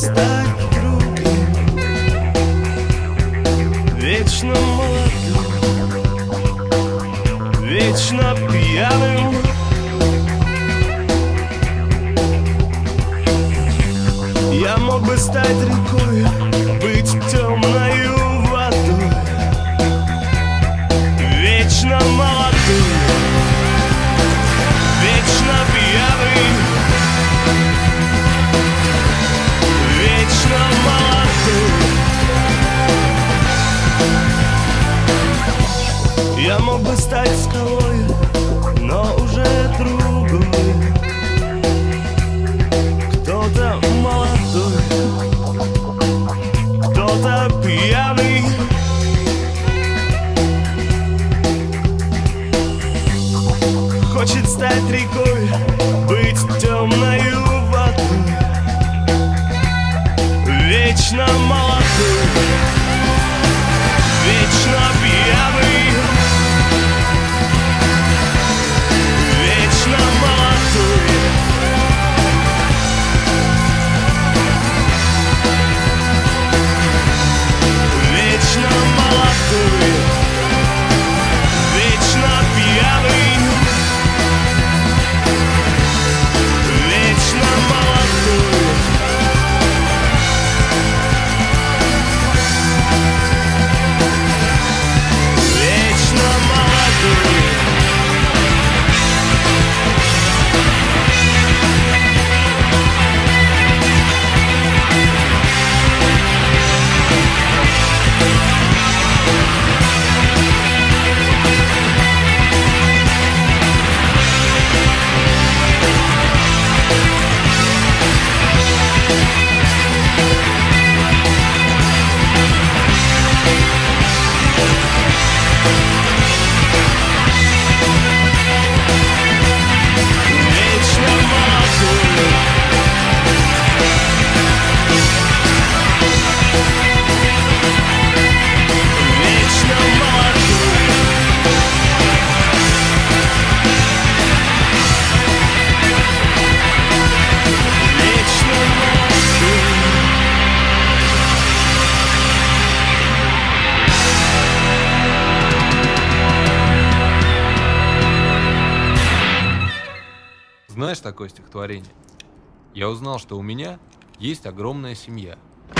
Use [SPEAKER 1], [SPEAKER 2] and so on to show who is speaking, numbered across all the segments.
[SPEAKER 1] стать другим, вечно молодым, вечно пьяным. Я мог бы стать рекой, быть темною водой, вечно молодым, вечно пьяный, вечно молодым. Я мог бы стать скалой, но уже другой. Кто-то молодой, кто-то пьяный. Хочет стать рекой, быть темною водой, вечно молодой, вечно пьяный, вечно молодой. Вечно молодой, вечно пьяный, вечно молодой. Вечно молодой.
[SPEAKER 2] Знаешь такое стихотворение? Я узнал, что у меня есть огромная семья.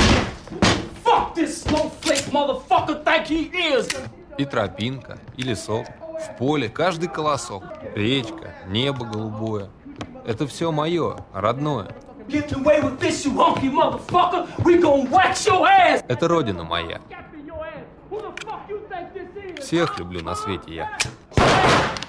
[SPEAKER 2] И тропинка, и лесок, в поле каждый колосок, речка, небо голубое. Это все мое, родное. Это родина моя. Всех люблю на свете я.